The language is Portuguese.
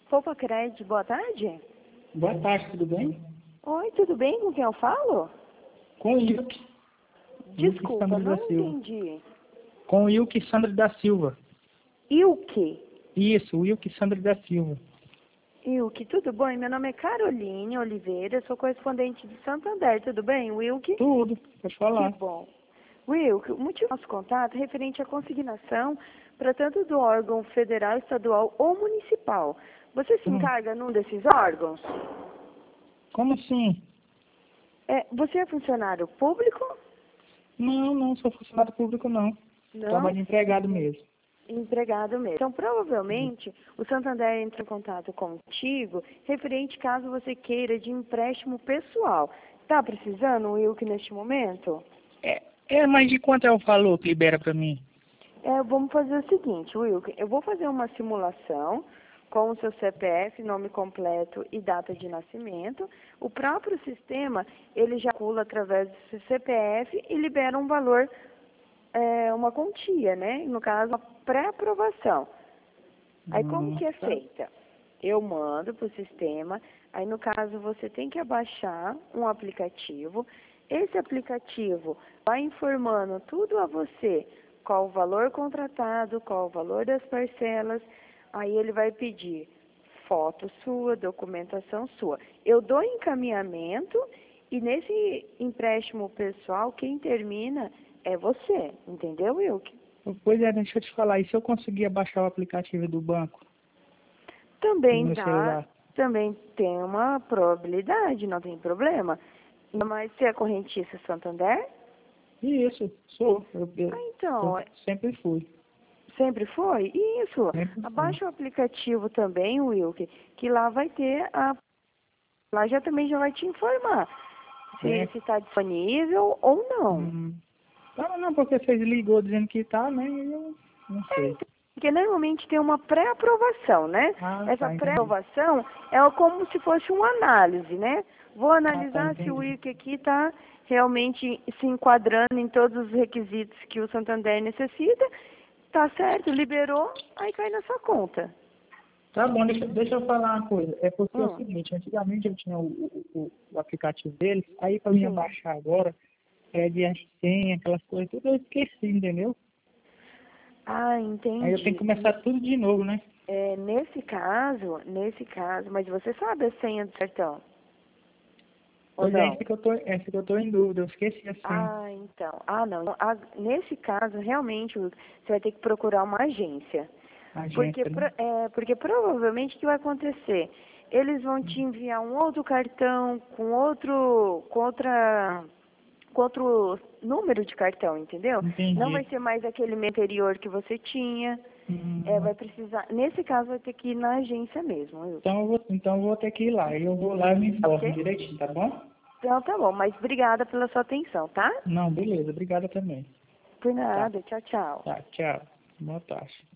Poupa Crédito, boa tarde. Boa tarde, tudo bem? Oi, tudo bem? Com quem eu falo? Com o Wilke. Desculpa, Sandro não da Silva. entendi. Com o Wilke Sandro da Silva. Ilke. Isso, o Wilke Sandro da Silva. Ilke, tudo bom? Meu nome é Caroline Oliveira, sou correspondente de Santander, tudo bem, Wilke? Tudo, pode falar. Que bom. Wilke, o motivo do nosso contato é referente à consignação para tanto do órgão federal, estadual ou municipal. Você se encarga num desses órgãos? Como assim? Você é funcionário público? Não sou funcionário público, não. Não? Trabalho de empregado mesmo. Empregado mesmo. Então, provavelmente, o Santander entra em contato contigo referente caso você queira de empréstimo pessoal. Está precisando, Wilke, neste momento? Mas de quanto é o valor que libera pra mim? Vamos fazer o seguinte, Wilke, eu vou fazer uma simulação com o seu CPF, nome completo e data de nascimento. O próprio sistema, ele já calcula através do seu CPF e libera um valor, uma quantia, né? No caso, uma pré-aprovação. Aí como que é feita? Eu mando para o sistema, aí no caso você tem que abaixar um aplicativo. Esse aplicativo vai informando tudo a você, qual o valor contratado, qual o valor das parcelas. Aí ele vai pedir foto sua, documentação sua. Eu dou encaminhamento e nesse empréstimo pessoal, quem termina é você, entendeu, Wilke? Pois é, deixa eu te falar. E se eu conseguir baixar o aplicativo do banco Também no meu dá, celular? também tem uma probabilidade, não tem problema. Mas você é correntista Santander? Isso, sou. Então, Sempre fui. sempre foi? Isso. Sempre fui. Abaixa o aplicativo também, Wilke, que lá vai ter lá já também já vai te informar se está disponível ou não. Não, porque vocês ligou dizendo que tá, né? E eu não sei. Então, porque normalmente tem uma pré-aprovação, né? Essa Tá, entendi. pré-aprovação é como se fosse uma análise, né? Vou analisar se o Entendi. Wilke aqui está realmente se enquadrando em todos os requisitos que o Santander necessita. Tá certo, liberou, aí cai na sua conta. Tá bom, deixa eu falar uma coisa. É porque é o seguinte, antigamente eu tinha o aplicativo deles, aí pra mim Sim. baixar agora, de senha, aquelas coisas, tudo eu esqueci, entendeu? Ah, entendi. Aí eu tenho que começar tudo de novo, né? Nesse caso, mas você sabe a senha do cartão? Ou Pois é, não? essa que eu tô em dúvida, eu esqueci a senha. Ah, então. Não. Nesse caso, realmente, você vai ter que procurar uma agência. Porque, Agência, né? porque provavelmente o que vai acontecer? Eles vão te enviar um outro cartão com outro número de cartão, entendeu? Entendi. Não vai ser mais aquele anterior que você tinha. Vai precisar, nesse caso, vai ter que ir na agência mesmo. Então eu vou ter que ir lá. Eu vou lá e me informo Ok? direitinho, tá bom? Então tá bom, mas obrigada pela sua atenção, tá? Não, beleza. Obrigado também. Por Tá, nada, tchau, tchau. tá, tchau. Boa tarde.